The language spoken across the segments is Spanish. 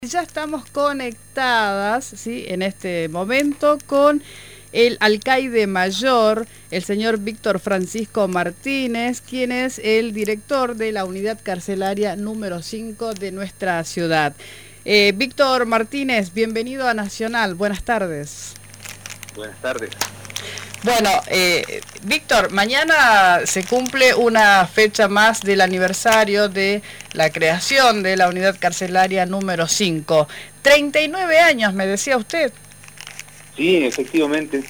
Ya estamos conectadas, ¿sí?, en este momento con el alcaide mayor, el señor Víctor Francisco Martínez, quien es el director de la unidad carcelaria número 5 de nuestra ciudad. Víctor Martínez, bienvenido a Nacional, buenas tardes. Buenas tardes. Bueno, Víctor, mañana se cumple una fecha más del aniversario de la creación de la unidad carcelaria número 5. 39 años, me decía usted. Sí, efectivamente,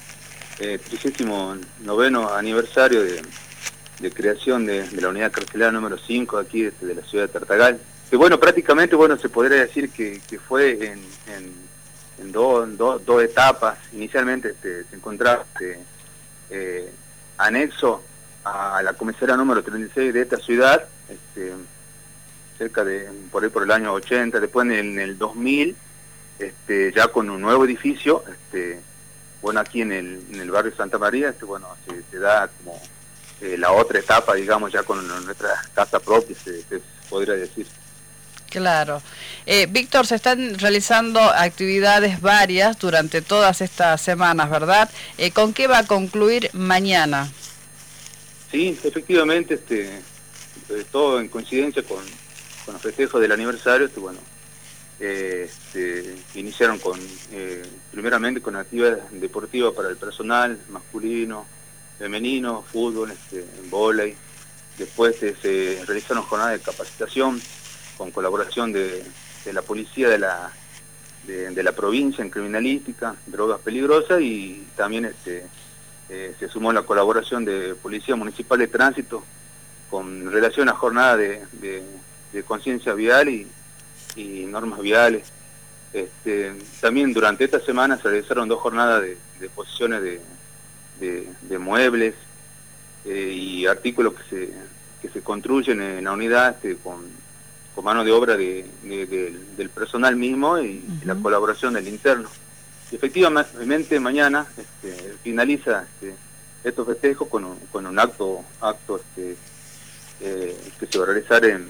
39º aniversario de creación de la unidad carcelaria número 5 aquí de la ciudad de Tartagal. Que bueno, prácticamente se podría decir que fue en dos etapas. Inicialmente se encontraba anexo a la comisaría número 36 de esta ciudad, cerca de por ahí por el año 80, después en el 2000, ya con un nuevo edificio, aquí en el barrio Santa María, se da como la otra etapa, digamos, ya con nuestra casa propia, se podría decir. Claro. Víctor, se están realizando actividades varias durante todas estas semanas, ¿verdad? ¿Con qué va a concluir mañana? Sí, efectivamente, todo en coincidencia con los festejos del aniversario, iniciaron primeramente con actividades deportivas para el personal masculino, femenino, fútbol, vóley. Después se realizaron jornadas de capacitación con colaboración de la policía de la provincia en criminalística, drogas peligrosas, y también se sumó la colaboración de Policía Municipal de Tránsito con relación a jornada de conciencia vial y normas viales. También durante esta semana se realizaron 2 jornadas de exposiciones de muebles y artículos que se construyen en la unidad con mano de obra del personal mismo y la colaboración del interno. Y efectivamente mañana finaliza estos festejos con un acto que se va a realizar en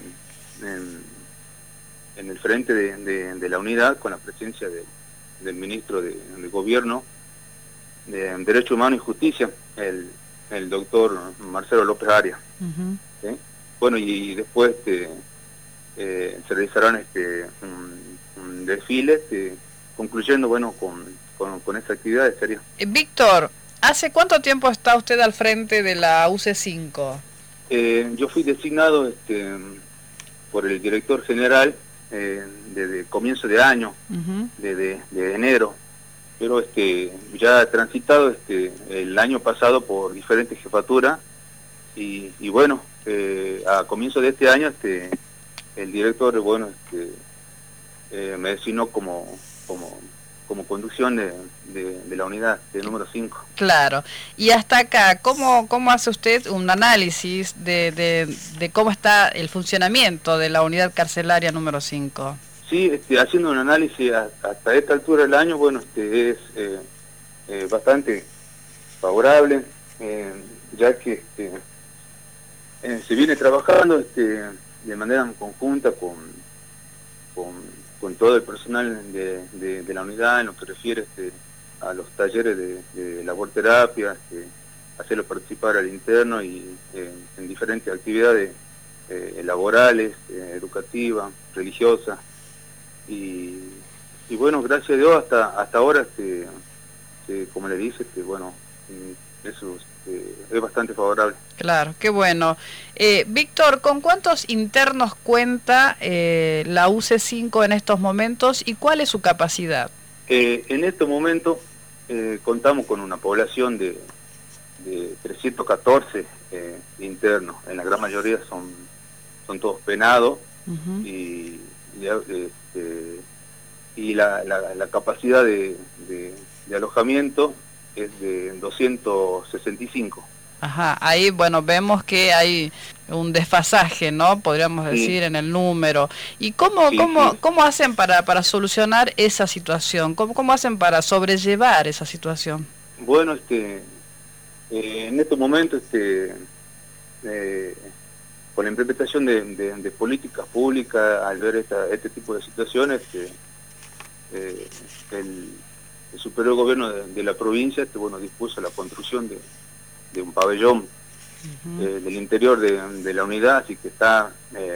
el frente de la unidad, con la presencia del ministro de Gobierno de Derechos Humanos y Justicia, el doctor Marcelo López Arias. ¿Sí? Bueno, y después se realizarán un desfile, concluyendo con esa actividad sería. Víctor, ¿hace cuánto tiempo está usted al frente de la UC5? Yo fui designado por el director general desde comienzo de año, de enero, pero ya he transitado el año pasado por diferentes jefaturas y a comienzo de este año el director me designó como conducción de la unidad de número 5. Claro. Y hasta acá, ¿cómo hace usted un análisis de cómo está el funcionamiento de la unidad carcelaria número 5? Sí, haciendo un análisis hasta esta altura del año, es bastante favorable, ya que se viene trabajando de manera conjunta con todo el personal de la unidad en lo que refiere a los talleres de laborterapia, hacerlo participar al interno y en diferentes actividades laborales, educativas, religiosas, y gracias a Dios hasta ahora, como le dice, eso es bastante favorable. Claro, qué bueno. Víctor, ¿con cuántos internos cuenta la UC5 en estos momentos y cuál es su capacidad? En estos momentos contamos con una población de 314 internos. En la gran mayoría son todos penados, y la capacidad de alojamiento es de 265. Ajá, ahí vemos que hay un desfasaje, ¿no? Podríamos decir, en el número. ¿Y cómo hacen para solucionar esa situación? ¿Cómo hacen para sobrellevar esa situación? Bueno, en estos momentos, con la implementación de políticas públicas, al ver este tipo de situaciones, el superior gobierno de la provincia, bueno, dispuso la construcción de un pabellón del interior de la unidad, así que está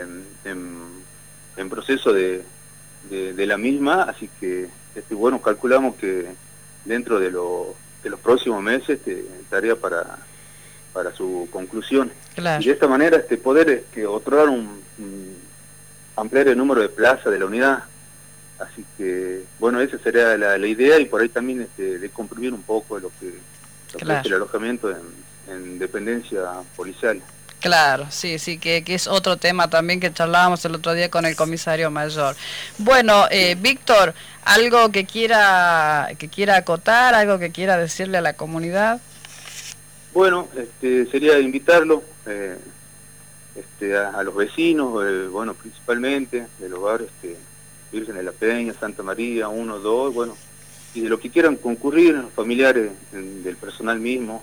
en proceso de la misma, así que bueno, calculamos que dentro de los próximos meses estaría para su conclusión. Claro. Y de esta manera poder otorgar ampliar el número de plazas de la unidad. Así que, bueno, esa sería la idea, y por ahí también de comprimir un poco lo que Claro. es el alojamiento en dependencia policial. Claro, sí, que es otro tema también que charlábamos el otro día con el comisario mayor. Bueno, Víctor, ¿algo que quiera acotar, algo que quiera decirle a la comunidad? Bueno, sería invitarlo a los vecinos, bueno, principalmente de los barrios Virgen de la Peña, Santa María, 1, 2, bueno, y de los que quieran concurrir, los familiares del personal mismo.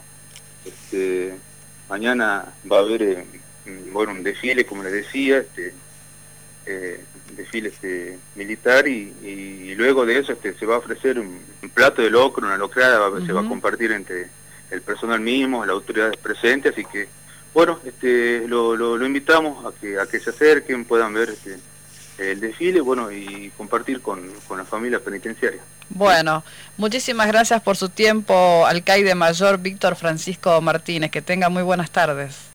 Mañana va a haber bueno, un desfile, como les decía, desfile militar, y luego de eso se va a ofrecer un plato de locro, una locrada, se va a compartir entre el personal mismo, las autoridades presentes, así que bueno, lo invitamos a que se acerquen, puedan ver el desfile, bueno, y compartir con la familia penitenciaria. Bueno, muchísimas gracias por su tiempo, alcaide mayor Víctor Francisco Martínez. Que tenga muy buenas tardes.